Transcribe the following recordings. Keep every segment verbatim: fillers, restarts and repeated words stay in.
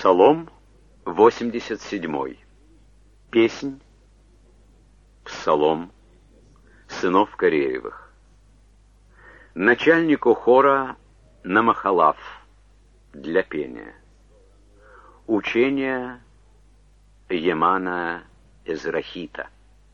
Псалом восемьдесят седьмой. Песнь, псалом сынов Кореевых. Начальнику хора Намахалав для пения. Учение Емана Эзрахита.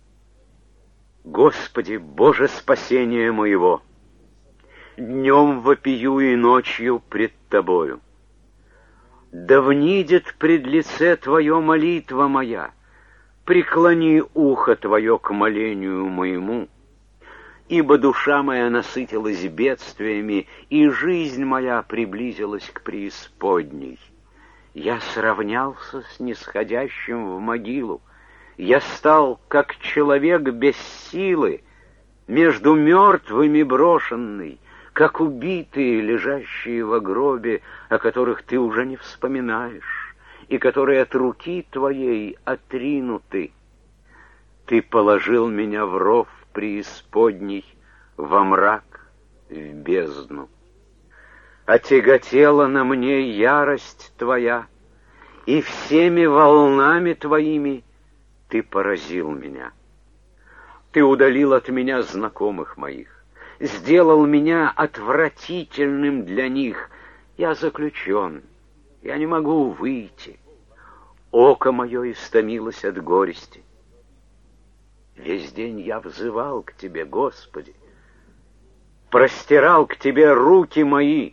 Господи, Боже спасения моего, днем вопию и ночью пред Тобою. Да внидит пред лице Твое молитва моя, преклони ухо Твое к молению моему, ибо душа моя насытилась бедствиями, и жизнь моя приблизилась к преисподней. Я сравнялся с нисходящим в могилу, я стал, как человек без силы, между мертвыми брошенный, как убитые, лежащие во гробе, о которых ты уже не вспоминаешь, и которые от руки твоей отринуты. Ты положил меня в ров преисподней, во мрак, в бездну. Отяготела на мне ярость твоя, и всеми волнами твоими ты поразил меня. Ты удалил от меня знакомых моих, сделал меня отвратительным для них. Я заключен, я не могу выйти. Око мое истомилось от горести. Весь день я взывал к Тебе, Господи, простирал к Тебе руки мои.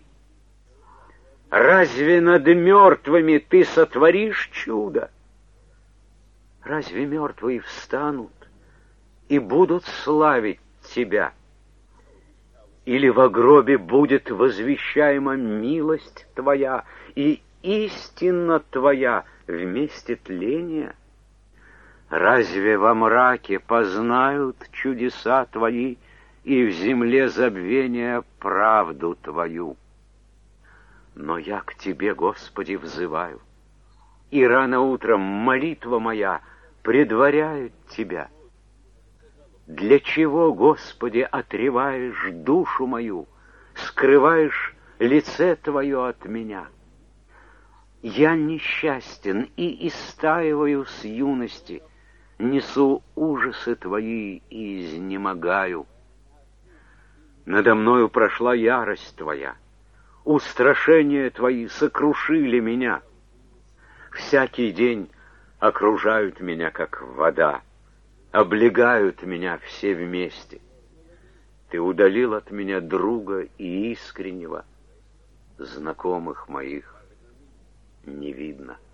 Разве над мертвыми Ты сотворишь чудо? Разве мертвые встанут и будут славить Тебя? Или во гробе будет возвещаема милость Твоя и истина Твоя вместе тления? Разве во мраке познают чудеса Твои и в земле забвения правду Твою? Но я к Тебе, Господи, взываю, и рано утром молитва моя предваряет Тебя. Для чего, Господи, отреваешь душу мою, скрываешь лице Твое от меня? Я несчастен и истаиваю с юности, несу ужасы Твои и изнемогаю. Надо мною прошла ярость Твоя, устрашения Твои сокрушили меня. Всякий день окружают меня, как вода, облегают меня все вместе. Ты удалил от меня друга и искреннего, знакомых моих не видно.